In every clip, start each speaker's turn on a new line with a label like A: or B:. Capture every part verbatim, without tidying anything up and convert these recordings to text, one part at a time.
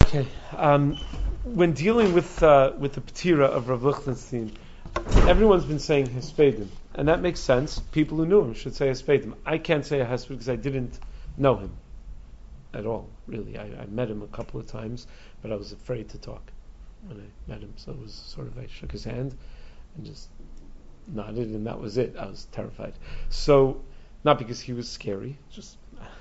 A: Okay. Um, when dealing with uh, with the Petira of Rav Lichtenstein, everyone's been saying Hespedim, and that makes sense. People who knew him should say Hespedim. I can't say a Hesped because I didn't know him at all, really. I, I met him a couple of times, but I was afraid to talk when I met him. So it was sort of, I shook his hand and just nodded, and that was it. I was terrified. So, not because he was scary, just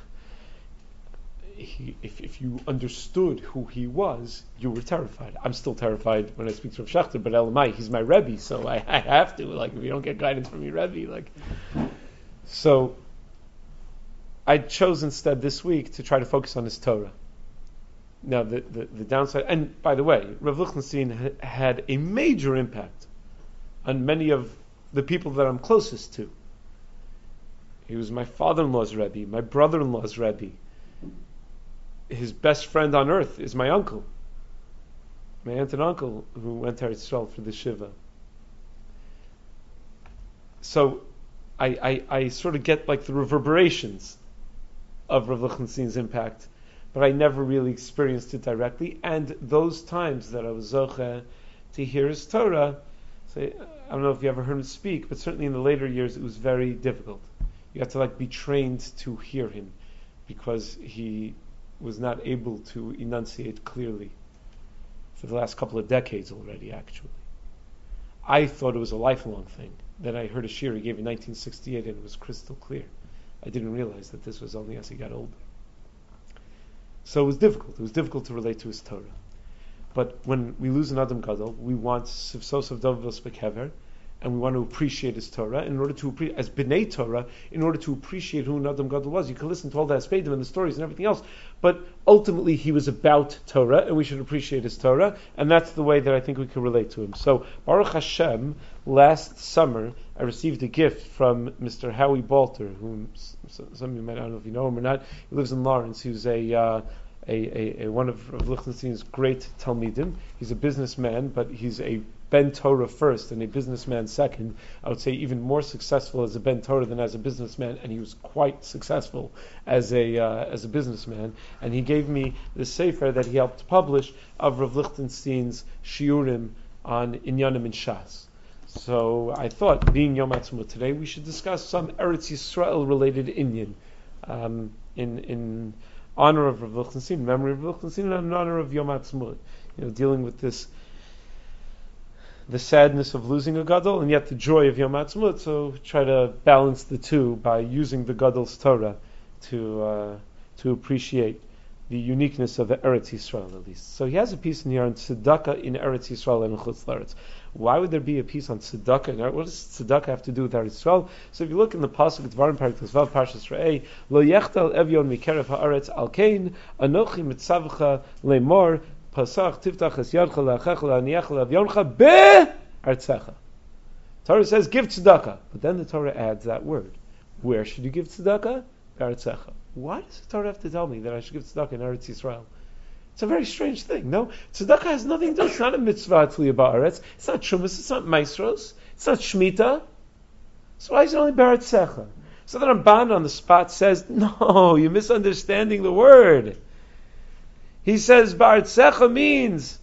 A: He, if, if you understood who he was, you were terrified. I'm still terrified when I speak to Rav Schachter, but Elamai, he's my Rebbe, so I, I have to. Like, if you don't get guidance from your Rebbe, like. So, I chose instead this week to try to focus on his Torah. Now, the, the, the downside, and by the way, Rav Lichtenstein ha, had a major impact on many of the people that I'm closest to. He was my father-in-law's Rebbe, my brother-in-law's Rebbe. His best friend on earth is my uncle, my aunt and uncle, who went to Eretz Yisrael for the Shiva. So, I, I, I sort of get like the reverberations of Rav Lichtenstein's impact, but I never really experienced it directly. And those times that I was zocheh to hear his Torah, say, I don't know if you ever heard him speak, but certainly in the later years it was very difficult. You had to like be trained to hear him, because he was not able to enunciate clearly for the last couple of decades already, actually. I thought it was a lifelong thing. Then I heard a shir he gave in nineteen sixty-eight and it was crystal clear. I didn't realize that this was only as he got older. So it was difficult. It was difficult to relate to his Torah. But when we lose an Adam Gadol, we want Sivsos of Dovos Bekever, and we want to appreciate his Torah. In order to appreciate, as B'nai Torah, in order to appreciate who Adam Gadol was, you can listen to all the Hespedim and the stories and everything else, but ultimately he was about Torah, and we should appreciate his Torah, and that's the way that I think we can relate to him. So, Baruch Hashem, last summer, I received a gift from Mister Howie Balter, whom some of you might, I don't know if you know him or not. He lives in Lawrence. He's a uh, A, a, a one of, of Lichtenstein's great Talmidim. He's a businessman, but he's a Ben Torah first and a businessman second. I would say even more successful as a Ben Torah than as a businessman, and he was quite successful as a uh, as a businessman. And he gave me the sefer that he helped publish of Rav Lichtenstein's shiurim on Inyanim and Shas. So I thought, being Yom Ha'atzmaut today, we should discuss some Eretz Yisrael related inyan um, in in. honor of Rav Lichtenstein, memory of Rav Lichtenstein, and in honor of Yom Ha'atzmaut. You know, dealing with this, the sadness of losing a Gadol, and yet the joy of Yom Ha'atzmaut. So try to balance the two by using the Gadol's Torah to uh, to appreciate the uniqueness of Eretz Yisrael, at least. So he has a piece in here on tzedakah in Eretz Yisrael and Chutz Laretz. Why would there be a piece on tzedakah? What does tzedakah have to do with Eretz Yisrael? So if you look in the pasuk, Dvarim Parak Vav Parshas Re'eh, Lo yechtal evyon mikerev haaretz al kein anochi mitzavcha lemor pasach tiftach es yadcha la'achecha la'aniach la'avyoncha be'artzecha. Torah says give tzedakah, but then the Torah adds that word. Where should you give tzedakah? Be'artzecha. Why does the Torah have to tell me that I should give tzedakah in Eretz Yisrael? It's a very strange thing. No, tzedakah has nothing to do. It's not a mitzvah tzliya ba'aretz. It's not shumas. It's not maestros. It's not shmita. So why is it only ba'aretzecha? So the Ramban on the spot says, no, you're misunderstanding the word. He says ba'aretzecha means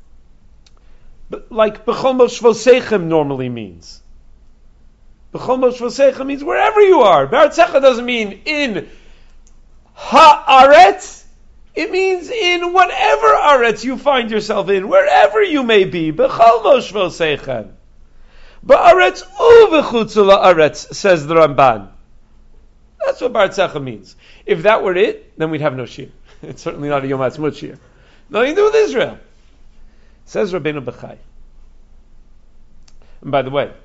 A: like b'chol moshvosechem normally means. B'chol moshvosechem means wherever you are. Ba'aretzecha doesn't mean in ha'aretz. It means in whatever aretz you find yourself in, wherever you may be. B'chol moshvosechem. Ba'aretz u'v'chutz la'aretz, says the Ramban. That's what ba'aretzecha means. If that were it, then we'd have no shir. It's certainly not a Yom Ha'atzmaut shir. Nothing to do with Israel. Says Rabbeinu Bechai. And by the way,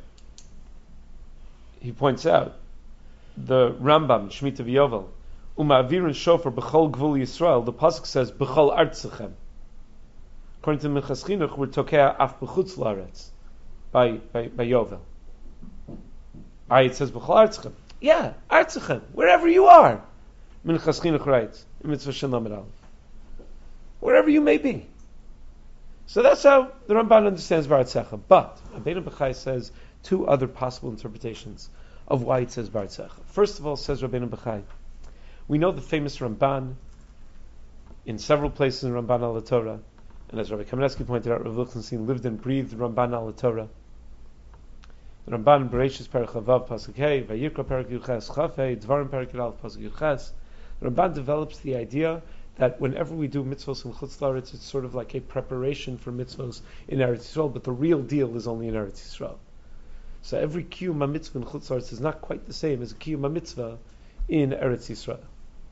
A: he points out the Rambam, Shemitah V'Yovel, Uma'avirun shofar b'chol gvul Yisrael. The pasuk says b'chol artzachem. According to Minchas Chinuch, we're tokea af b'chutz la'aretz by by by Yovel. Ah, it says b'chol artzachem. Yeah, artzachem, wherever you are. Minchas Chinuch writes in Mitzvah Shin Lamed Aleph, wherever you may be. So that's how the Ramban understands b'artzecha. But Rabbeinu Bechai says two other possible interpretations of why it says b'artzecha. First of all, says Rabbeinu Bechai, we know the famous Ramban in several places in Ramban al Torah, and as Rabbi Kamenetsky pointed out, Rav Lichtenstein lived and breathed Ramban al Torah. The Ramban Bereshis Perek Chavav Pasuk Hey, Vayikra Perek Yuches Chafei, Dvarim Perek Yudal Pasuk Yuches. The Ramban develops the idea that whenever we do mitzvos in Chutz La'aretz, it's sort of like a preparation for mitzvos in Eretz Yisrael, but the real deal is only in Eretz Yisrael. So every kiyum mitzvah in Chutz La'aretz is not quite the same as a kiyum mitzvah in Eretz Yisrael.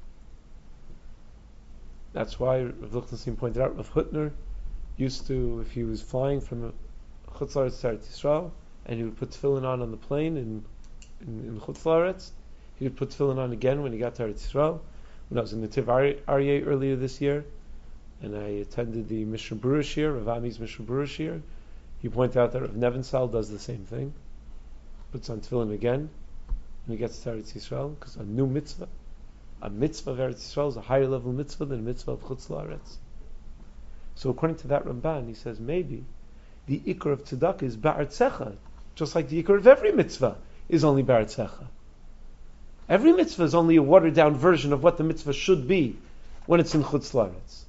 A: That's why Rav Lichtenstein pointed out Rav Hutner used to, if he was flying from Chutz La'aretz to Eretz Yisrael, and he would put tefillin on on the plane in in, in Chutz La'aretz, he would put tefillin on again when he got to Eretz Yisrael. When I was in Netiv Aryeh earlier this year, and I attended the Mishnah Berurah Shir, Rav Ami's Mishnah Berurah Shir, he pointed out that Rav Nevensal does the same thing, puts on tefillin again when he gets to Eretz Yisrael, because a new mitzvah, a mitzvah of Eretz Yisrael is a higher level mitzvah than a mitzvah of Chutz La'aretz. So according to that Ramban, he says maybe the ikar of tzedakah is ba'artzecha, just like the ikar of every mitzvah is only ba'artzecha. Every mitzvah is only a watered down version of what the mitzvah should be when it's in Chutz La'aretz.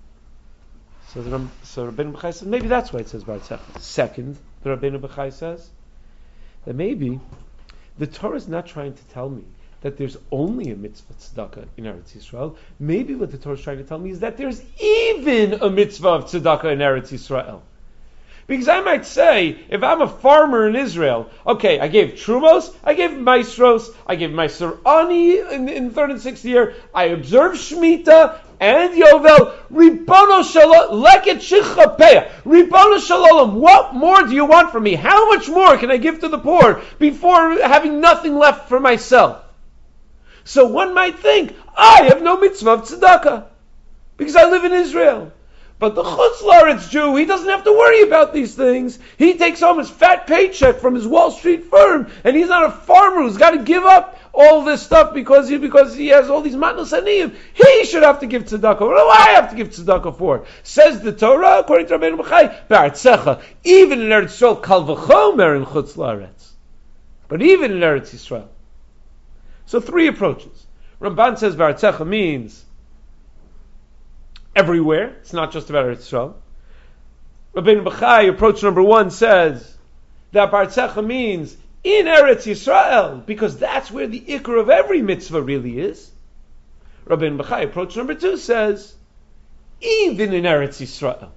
A: So, the, so Rabbeinu Bechai says maybe that's why it says ba'artzecha. Second, the Rabbeinu Bechai says that maybe the Torah is not trying to tell me that there's only a mitzvah tzedakah in Eretz Yisrael. Maybe what the Torah is trying to tell me is that there's even a mitzvah of tzedakah in Eretz Yisrael. Because I might say, if I'm a farmer in Israel, okay, I gave Trumos, I gave Maestros, I gave Meiser Ani in, in third and sixth year, I observed Shemitah and Yovel, Ribono Shalom, Leket Shichapeya, Ribono Shalom, what more do you want from me? How much more can I give to the poor before having nothing left for myself? So one might think, I have no mitzvah of tzedakah, because I live in Israel. But the Chutz La'aretz Jew, he doesn't have to worry about these things. He takes home his fat paycheck from his Wall Street firm, and he's not a farmer who's got to give up all this stuff because he because he has all these matnos aniyim. He should have to give tzedakah. What do I have to give tzedakah for? Says the Torah, according to Rabbeinu Bechai, ba'artzecha, even in Eretz Yisrael, kal v'chomer in Chutz La'aretz. But even in Eretz Yisrael. So three approaches. Ramban says ba'artzecha means everywhere. It's not just about Eretz Yisrael. Rabbeinu Bechai, approach number one, says that ba'artzecha means in Eretz Yisrael, because that's where the ikar of every mitzvah really is. Rabbeinu Bechai, approach number two, says even in Eretz Yisrael.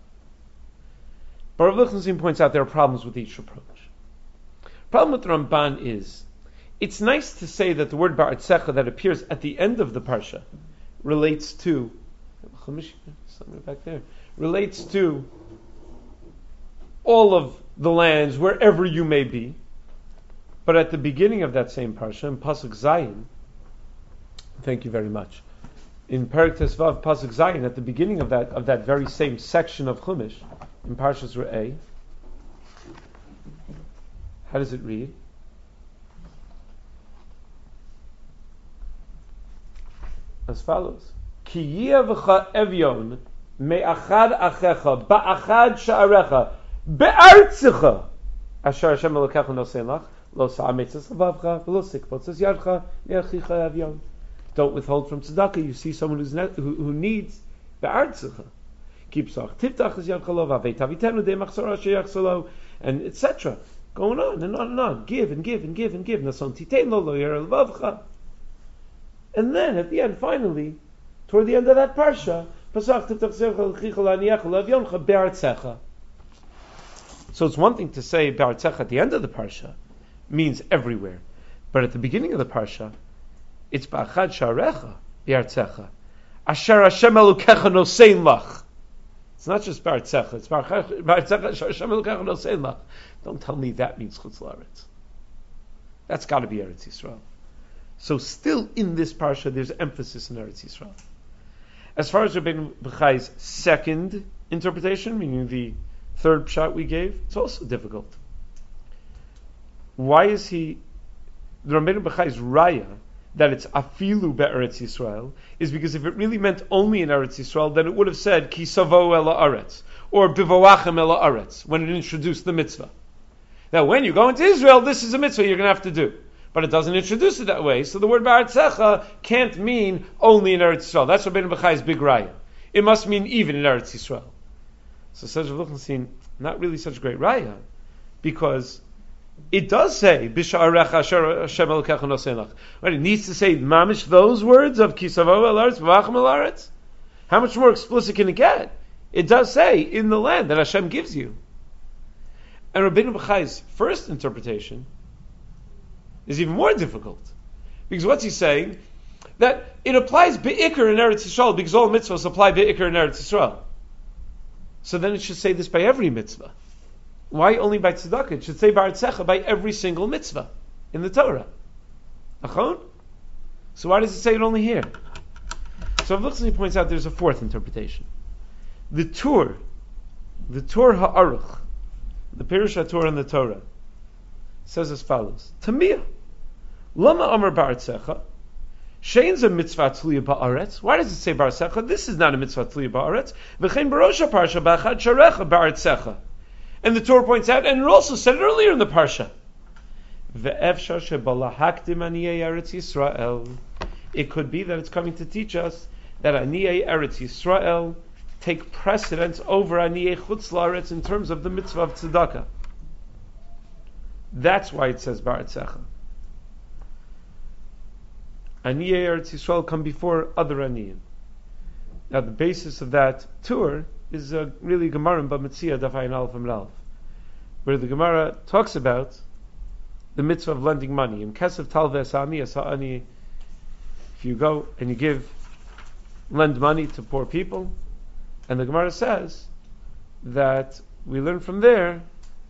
A: But Rav Lichtenstein points out there are problems with each approach. Problem with the Ramban is, it's nice to say that the word ba'artzecha that appears at the end of the parsha relates to somewhere back there, relates to all of the lands, wherever you may be. But at the beginning of that same parsha, in Pasuk Zayin, thank you very much, in Perek Tesvav Pasuk Zayin, at the beginning of that of that very same section of Chumash, in Parshas Re'eh, how does it read? As follows: Ki yevcha evyon me'achad achecha ba'achad sha'arecha be'artzecha asher Hashem Elokecha nosein lach lo sa'ametzes lavavcha v'lo sikpotzes yadcha me'achicha evyon. Don't withhold from tzedakah. You see someone who's ne- who, who needs be'artzecha. Keep sach tiftach es yadcha lo v'avei tavitenu de machzor asher yachzolo, and et cetera. Going on and on and on. Give and give and give and give. Nason titein lo lo yer lavavcha. And then at the end, finally, toward the end of that parsha, so it's one thing to say be'artzecha at the end of the parsha means everywhere, but at the beginning of the parsha, it's ba'achad sha'arecha be'artzecha asher Hashem Elokecha nosein lach. It's not just be'artzecha; it's ba'artzecha asher Hashem Elokecha nosein lach. Don't tell me that means Chutz La'aretz. That's got to be Eretz Yisrael. So still in this parsha, there's emphasis in Eretz Yisrael. As far as Rabbeinu Bechai's second interpretation, meaning the third pshat we gave, it's also difficult. Why is he, the Rabbeinu Bechai's raya, that it's afilu be'eretz Yisrael, is because if it really meant only in Eretz Yisrael, then it would have said ki savo ela aretz, or bivawachem ela aretz, when it introduced the mitzvah. Now when you go into Israel, this is a mitzvah you're going to have to do. But it doesn't introduce it that way. So the word ba'artzecha can't mean only in Eretz Yisrael. That's Rabbeinu Bechai's big raya. It must mean even in Eretz Yisrael. So says Rav Lichtenstein, not really such a great raya, because it does say B'sha'arecha asher Hashem Elokecha nosein lach. Right? It needs to say mamish those words of Kisavo el Aretz v'Vachem el Aretz. How much more explicit can it get? It does say in the land that Hashem gives you. And Rabbeinu Bachai's first interpretation is even more difficult, because what's he saying? That it applies be'ikr in Eretz Yisrael because all mitzvahs apply be'ikr in Eretz Yisrael. So then it should say this by every mitzvah. Why only by tzedakah? It should say ba'artzecha by every single mitzvah in the Torah. Achon? So why does it say it only here? So Rav Lichtenstein points out there's a fourth interpretation. The Tur, the Tur Ha'aruch, the Pirush HaTorah in the Torah, says as follows: Tamiyah, Lama Amar Ba'artzecha, Shein's a mitzvah tluya ba'aretz. Why does it say ba'artzecha? This is not a mitzvah tluya ba'aretz. V'chein barosha parsha ba'achad sharecha ba'artzecha. And the Torah points out, and it also said it earlier in the parsha. Ve'efshar shebalahakdim aniyei Eretz Yisrael. It could be that it's coming to teach us that aniyei Eretz Yisrael take precedence over aniyei chutz la'aretz in terms of the mitzvah of tzedakah. That's why it says ba'artzecha. Aniyei Eretz Yisrael come before other aniyim. Now the basis of that tour is uh, really Gemara in Bamitzia Daf Ayin Aleph Amud Aleph, where the Gemara talks about the mitzvah of lending money. In Kesef Talveh Sa'ani Asa'ani, if you go and you give, lend money to poor people, and the Gemara says that we learn from there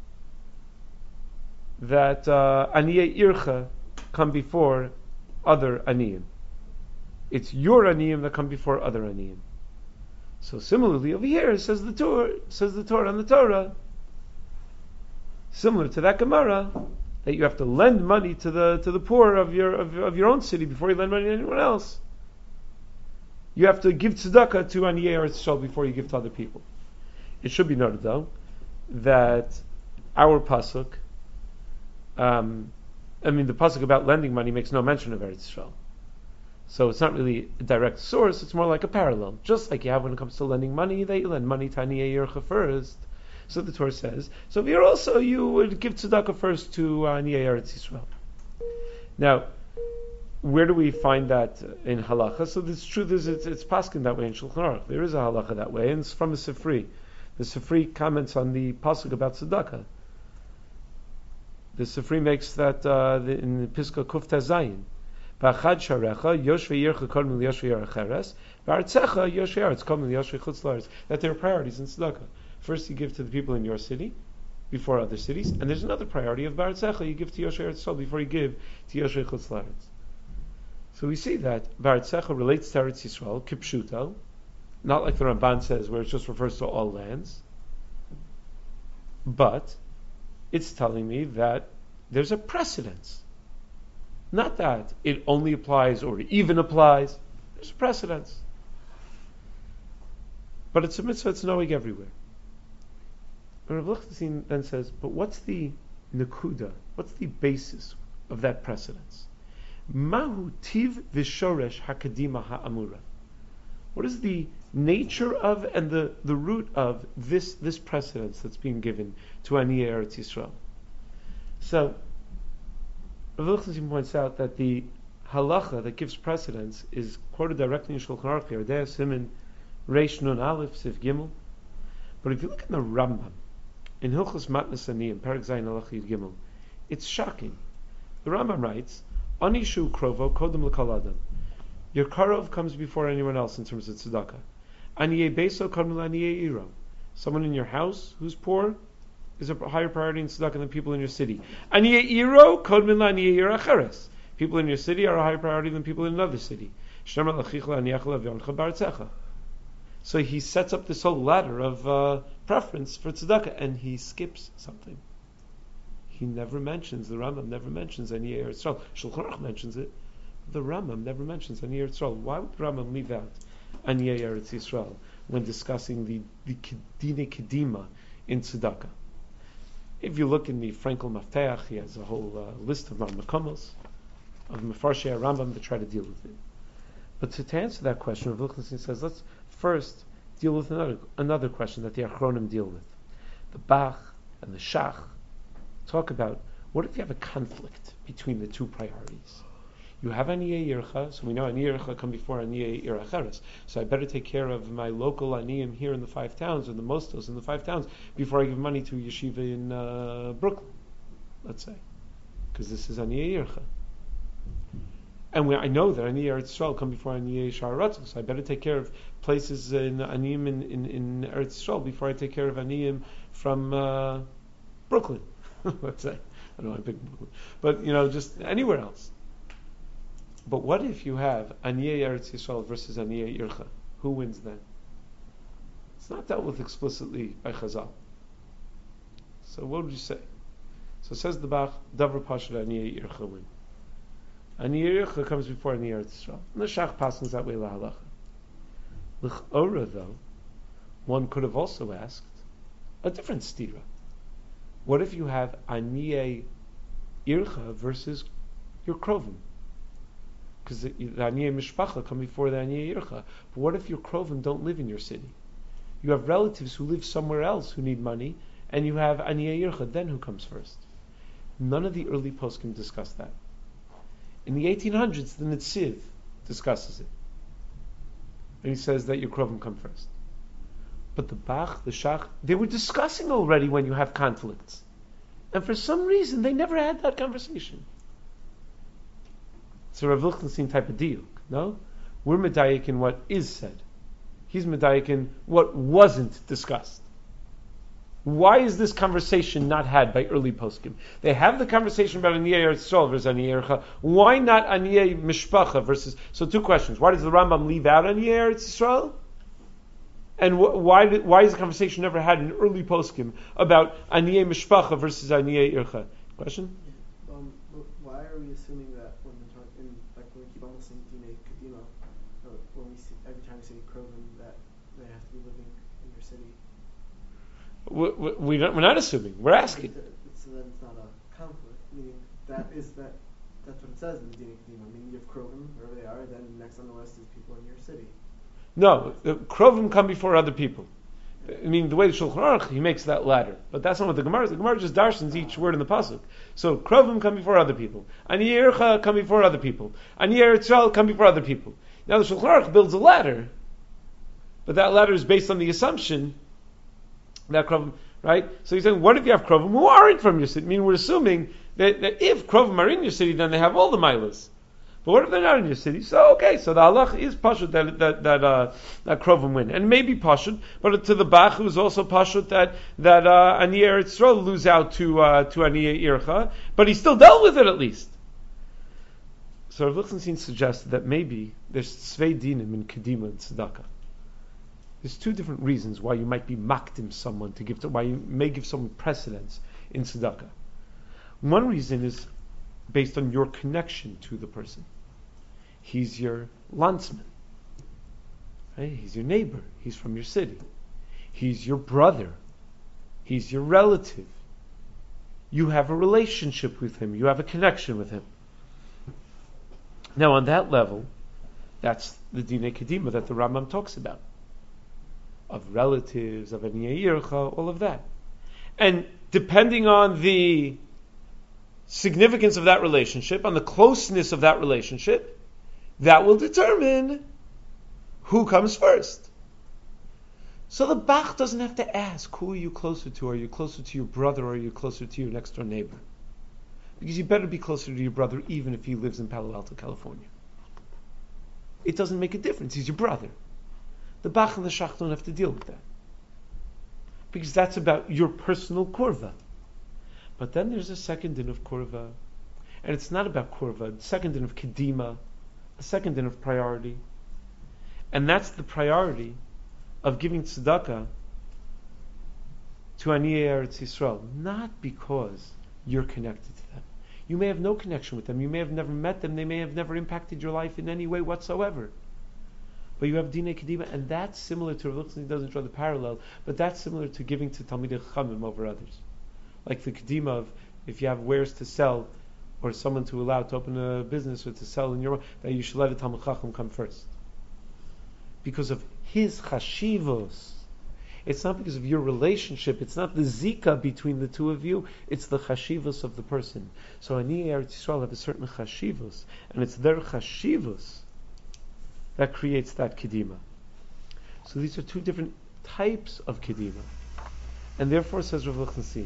A: that uh, Aniyei Ircha come before other aniyim. It's your aniyim that come before other aniyim. So similarly over here says the Torah, says the Torah on the Torah, similar to that Gemara, that you have to lend money to the to the poor of your of, of your own city before you lend money to anyone else. You have to give tzedakah to Aniyei Eretz Yisrael before you give to other people. It should be noted though that our pasuk, um, I mean, the pasuk about lending money makes no mention of Eretz Yisrael. So it's not really a direct source, it's more like a parallel. Just like you have when it comes to lending money, that you lend money to Aniyei Yercha first. So the Torah says, so here also you would give tzedakah first to uh, Aniyei Eretz Yisrael. Now, where do we find that in halacha? So the truth is, it's, it's paskin that way in Shulchan Aruch. There is a halacha that way, and it's from the Sifri. The Sifri comments on the pasuk about tzedakah. The Sifri makes that uh, the, in the Piska Kuf Tazayin. Ba'achad sharecha yoshvei yercha kodem liyoshvei yerecheres ba'artzecha yoshvei aretz kodem liyoshvei chutz la'aretz. That there are priorities in tzedakah. First, you give to the people in your city before other cities, and there's another priority of ba'artzecha. You give to yoshvei eretz before you give to yoshvei chutz la'aretz. So we see that ba'artzecha relates to Eretz Yisrael kipshuto, not like the Ramban says, where it just refers to all lands, but it's telling me that there's a precedence. Not that it only applies or even applies. There's a precedence. But it's a mitzvah that's knowing everywhere. And Rav Lichtenstein then says, but what's the nekuda? What's the basis of that precedence? Mahu tiv v'shoresh hakadima ha'amura. What is the nature of and the, the root of this, this precedence that's being given to Aniyei Eretz Yisrael? So, Rav Lichtenstein points out that the halacha that gives precedence is quoted directly in Shulchan Aruch, Yerdei Simin Reish Nun Aleph Sif Gimel. But if you look in the Rambam, in Hilchos Matnas Aniyim, Perek Zayin Halach Yud Gimel, it's shocking. The Rambam writes, Ani shu krovo kodem l'kol adam. Your karov comes before anyone else in terms of tzedakah. Aniyei beso kodem l'aniyei iro. Someone in your house who's poor is a higher priority in tzedakah than people in your city. Aniyei iro kodem l'aniyei iro acheres. People in your city are a higher priority than people in another city. Shneimar l'chicha l'aniyach l'avioncha b'artzecha. So he sets up this whole ladder of uh, preference for tzedakah, and he skips something. He never mentions, the Rambam never mentions Aniyei Eretz Yisrael. Shulchan Aruch mentions it. The Rambam never mentions Aniyei Eretz Yisrael. Why would the Rambam leave out Aniyei Eretz Yisrael when discussing the the Kedina Kedima in tzedakah? If you look in the Frankel Mafteach, he has a whole uh, list of Makomos, of Mefarshei Rambam that try to deal with it. But to, to answer that question, Rav Lichtenstein says, let's first deal with another another question that the Achronim deal with. The Bach and the Shach talk about, what if you have a conflict between the two priorities? You have Aniyei Ircha, so we know Aniyei Ircha come before Aniyei Iracheres. So I better take care of my local Aniyim here in the five towns, or the Mostos in the five towns, before I give money to a yeshiva in uh, Brooklyn, let's say. Because this is Aniyei Ircha. And we, I know that Aniyei Eretz Yisrael come before Aniyei Sha'ar Ratzon, so I better take care of places in Aniyim in, in, in Eretz Yisrael before I take care of Aniyim from uh, Brooklyn, let's say. I don't know, I picked Brooklyn. But, you know, just anywhere else. But what if you have Aniyei Eretz Yisrael versus Aniyei Ircha? Who wins then? It's not dealt with explicitly by Chazal. So what would you say? So says the Bach, Davar Pashut Aniyei Ircha win. Aniyei Ircha comes before Aniyei Eretz Yisrael. And the Shach passes that way lahalacha. L'ch'ora though, one could have also asked a different stira. What if you have Aniyei Ircha versus your Krovim? Because the, the Aniyei Mishpacha come before the Aniyei Ircha. But what if your Krovim don't live in your city? You have relatives who live somewhere else who need money, and you have Aniyei Ircha, then who comes first? None of the early poskim discuss that. In the eighteen hundreds, the Netziv discusses it. And he says that your Krovim come first. But the Bach, the Shach, they were discussing already when you have conflicts. And for some reason, they never had that conversation. It's a Rav Lichtenstein type of deal, no? We're medayik in what is said. He's medayik in what wasn't discussed. Why is this conversation not had by early poskim? They have the conversation about Aniyei Eretz Yisrael versus Aniyei Ircha. Why not Aniyei Mishpacha versus... So two questions. Why does the Rambam leave out Aniyei Eretz Yisrael? And wh- why did, why is the conversation never had in early poskim about Aniyei Mishpacha versus Aniyei Ircha? Question?
B: Yeah. Um, why are we assuming that when we talk in, like when we keep on listening to Dinei Kedima, or when we see, every time we say Krovim, that they have to be living in your city?
A: We, we, we don't, we're not assuming. We're asking.
B: So then it's not a conflict. Meaning that is that that's what it says in the Dinei Kedima. I mean, you have Krovim wherever they are. Then next on the list is people in your city.
A: No, the Krovim come before other people. I mean, the way the Shulchan Aruch, he makes that ladder. But that's not what the Gemara is. The Gemara just darshans each word in the pasuk. So, Krovim come before other people. Aniyei Ircha come before other people. Aniyei Eretz Yisrael come before other people. Now the Shulchan Aruch builds a ladder, but that ladder is based on the assumption that Krovim, right? So he's saying, what if you have Krovim who aren't from your city? I mean, we're assuming that, that if Krovim are in your city, then they have all the milas. But what if they're not in your city? So okay, so the halach is pashut that that that uh, that Krovim win, and maybe pashut, but to the Bach who is also pashut that that uh, Aniyei Eretz Yisrael lose out to uh, to Aniyei Ircha, but he still dealt with it at least. So Rav Lichtenstein suggested that maybe there's tzvei dinim in kedima and tzedakah. There's two different reasons why you might be makdim someone to give to, why you may give someone precedence in tzedakah. One reason is based on your connection to the person. He's your landsman. Right? He's your neighbor. He's from your city. He's your brother. He's your relative. You have a relationship with him. You have a connection with him. Now on that level, that's the Dinei Kedima that the Rambam talks about. Of relatives, of Aniyei Ircha, all of that. And depending on the significance of that relationship, on the closeness of that relationship, that will determine who comes first. So the Bach doesn't have to ask, who are you closer to? Are you closer to your brother or are you closer to your next door neighbor? Because you better be closer to your brother even if he lives in Palo Alto, California. It doesn't make a difference. He's your brother. The Bach and the Shach don't have to deal with that. Because that's about your personal kurva. But then there's a second din of kurva. And it's not about kurva. The second din of kedima. A second din of priority. And that's the priority of giving tzedakah to Aniyei Eretz Yisrael. Not because you're connected to them. You may have no connection with them. You may have never met them. They may have never impacted your life in any way whatsoever. But you have Dinei Kedima, and that's similar to, Rav Lichtenstein doesn't draw the parallel, but that's similar to giving to Talmidei Chachamim over others. Like the Kedima of, if you have wares to sell, or someone to allow to open a business or to sell in your, that you should let a Talmid Chacham come first. Because of his chashivos. It's not because of your relationship. It's not the zika between the two of you. It's the chashivos of the person. So Ani Eretz Yisrael have a certain chashivos, and it's their chashivos that creates that kedima. So these are two different types of kedima, and therefore, says Rav Lichtenstein,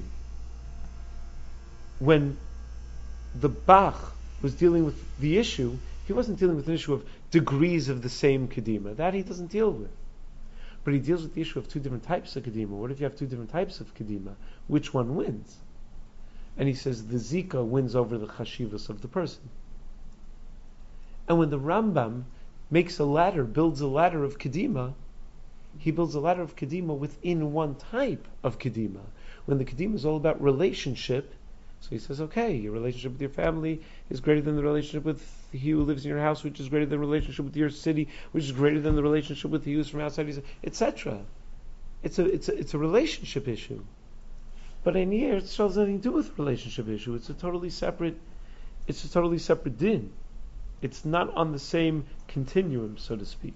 A: when the Bach was dealing with the issue, he wasn't dealing with an issue of degrees of the same kedima. That he doesn't deal with. But he deals with the issue of two different types of kedima. What if you have two different types of kedima? Which one wins? And he says the zika wins over the chashivas of the person. And when the Rambam makes a ladder, builds a ladder of kedima, he builds a ladder of kedima within one type of kedima. When the kedima is all about relationship, so he says, okay, your relationship with your family is greater than the relationship with he who lives in your house, which is greater than the relationship with your city, which is greater than the relationship with he who's from outside, et cetera. It's a it's a it's a relationship issue. But in here, it has nothing to do with relationship issue. It's a totally separate. It's a totally separate din. It's not on the same continuum, so to speak.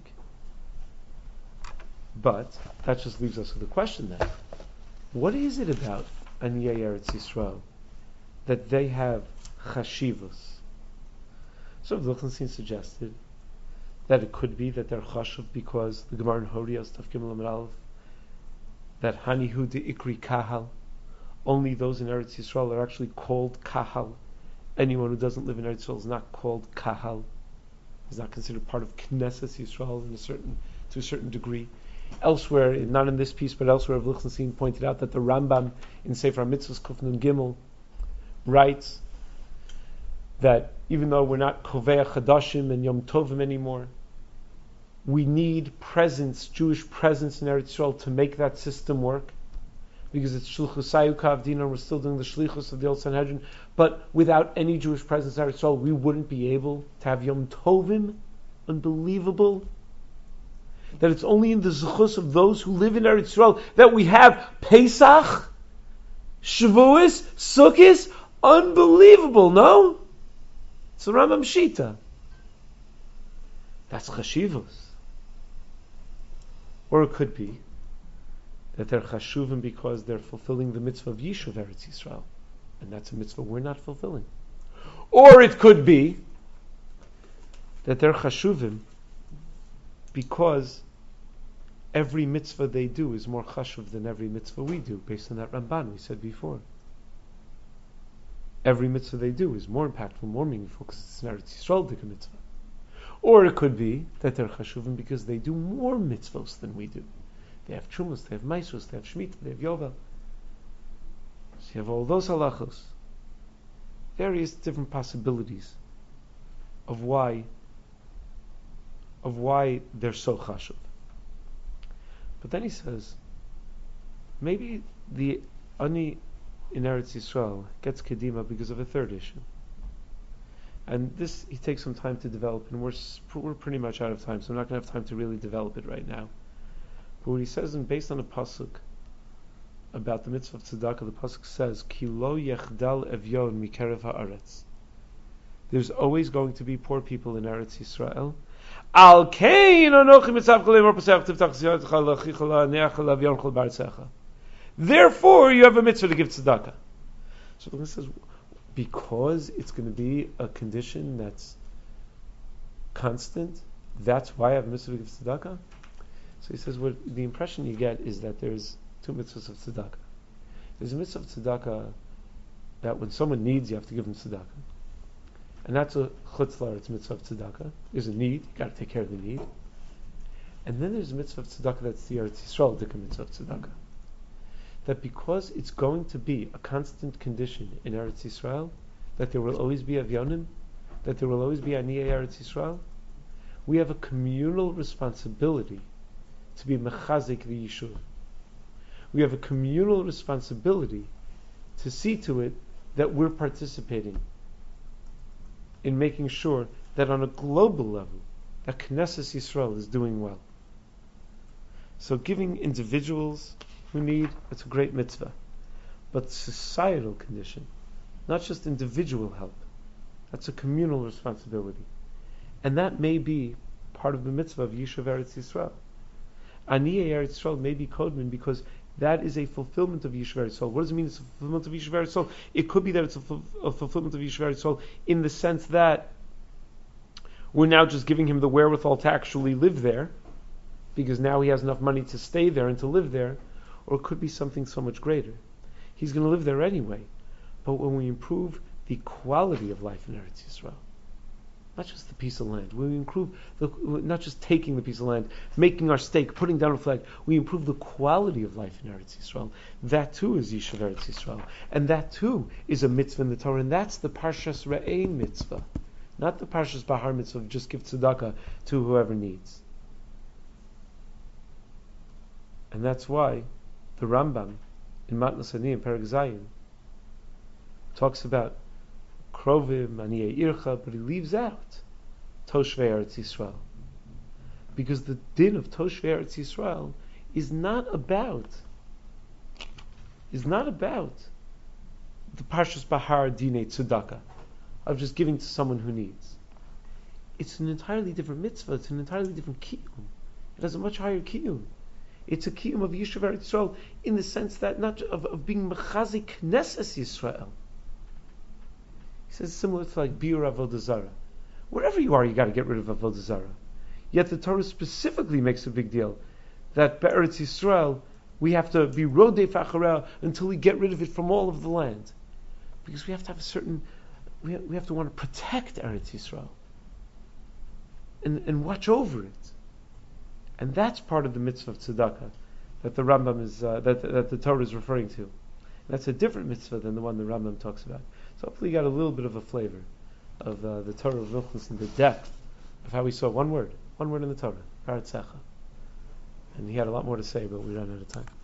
A: But that just leaves us with a question then: what is it about Aniyei Eretz Yisrael that they have chashivos? So Lichtenstein suggested that it could be that they're chashuv because the Gemara in Horios Taf Gimel Amud Aleph, that Hanihu de Ikri Kahal, only those in Eretz Yisrael are actually called Kahal. Anyone who doesn't live in Eretz Yisrael is not called Kahal. Is not considered part of Knesset Yisrael in a certain to a certain degree. Elsewhere, not in this piece, but elsewhere, Lichtenstein pointed out that the Rambam in Sefer HaMitzvos Kuf Nun Gimel writes that even though we're not Kovei Chadashim and Yom Tovim anymore, we need presence, Jewish presence in Eretz Yisrael to make that system work, because it's Shlichus Sayuka Avdina, we're still doing the Shlichus of the Old Sanhedrin, but without any Jewish presence in Eretz Yisrael, we wouldn't be able to have Yom Tovim. Unbelievable. That it's only in the Zechus of those who live in Eretz Yisrael that we have Pesach, Shavuos, Sukkot. Unbelievable, no? It's the Rambam Shita. That's chashivos. Or it could be that they're chashuvim because they're fulfilling the mitzvah of Yishuv Eretz Yisrael, and that's a mitzvah we're not fulfilling. Or it could be that they're chashuvim because every mitzvah they do is more chashuv than every mitzvah we do, based on that Ramban we said before. Every mitzvah they do is more impactful, more meaningful, because it's an Eretz Yisrael Dika mitzvah. Or it could be that they're chashuvim because they do more mitzvahs than we do. They have Trumas, they have Maisros, they have Shemitah, they have Yovel. So you have all those halachos. Various different possibilities of why of why they're so chashuv. But then he says, maybe the Ani in Eretz Yisrael gets kedima because of a third issue. And this he takes some time to develop, and we're we're pretty much out of time, so I'm not going to have time to really develop it right now. But what he says, and based on a pasuk about the mitzvah of tzedakah, the pasuk says, "Ki lo yechdal evyon mikerev haaretz." There's always going to be poor people in Eretz Yisrael. Al kein anochi mitzav kolim orpasach tiftach ziyadcha lachicha neach lavyon chol baritzecha. Therefore, you have a mitzvah to give tzedakah. So this says, because it's going to be a condition that's constant, that's why I have a mitzvah to give tzedakah. So he says, what the impression you get is that there's two mitzvahs of tzedakah. There's a mitzvah of tzedakah that when someone needs, you have to give them tzedakah. And that's a chutzlar, it's a mitzvah of tzedakah. There's a need, you got to take care of the need. And then there's a mitzvah of tzedakah that's the Eretz Yisrael dika mitzvah of tzedakah. That because it's going to be a constant condition in Eretz Yisrael, that there will always be Avyonim, that there will always be Aniyei Eretz Yisrael, we have a communal responsibility to be mechazik the Yishuv. We have a communal responsibility to see to it that we're participating in making sure that on a global level, that Knesset Yisrael is doing well. So giving individuals who need, it's a great mitzvah. But societal condition, not just individual help, that's a communal responsibility. And that may be part of the mitzvah of Yishuv Eretz Yisrael. Aniyei Eretz Yisrael may be Kodman because that is a fulfillment of Yishuv Eretz Yisrael. What does it mean it's a fulfillment of Yishuv Eretz Yisrael? It could be that it's a, ful- a fulfillment of Yishuv Eretz Yisrael in the sense that we're now just giving him the wherewithal to actually live there, because now he has enough money to stay there and to live there, or it could be something so much greater. He's going to live there anyway, but when we improve the quality of life in Eretz Yisrael, not just the piece of land, we improve the, not just taking the piece of land, making our stake, putting down a flag, we improve the quality of life in Eretz Yisrael. That too is Yishuv Eretz Yisrael, and that too is a mitzvah in the Torah, and that's the Parshas Re'eh mitzvah, not the Parshas Bahar mitzvah of just give tzedakah to whoever needs. And that's why the Rambam in Matnas Aniyim, Perek Zayin, talks about Krovim, Aniyei Ircha, but he leaves out Toshvei Eretz Yisrael. Because the din of Toshvei Eretz Yisrael is not about, is not about the Parshas Bahar Dinei Tzedakah, of just giving to someone who needs. It's an entirely different mitzvah, it's an entirely different kiyum. It has a much higher kiyum. It's a kiyum of Yishuv Eretz Yisrael in the sense that not of, of being mechazi Knesses Yisrael. He says similar to like Biur Avodah Zarah. Wherever you are, you got to get rid of Avodah Zarah. Yet the Torah specifically makes a big deal that Be'eretz Yisrael we have to be rodef achareh until we get rid of it from all of the land, because we have to have a certain we have, we have to want to protect Eretz Yisrael and and watch over it. And that's part of the mitzvah of tzedakah that the Rambam is uh, that that the Torah is referring to. And that's a different mitzvah than the one the Rambam talks about. So hopefully you got a little bit of a flavor of uh, the Torah of Vilchus and the depth of how we saw one word, one word in the Torah, Paratzecha. And he had a lot more to say, but we ran out of time.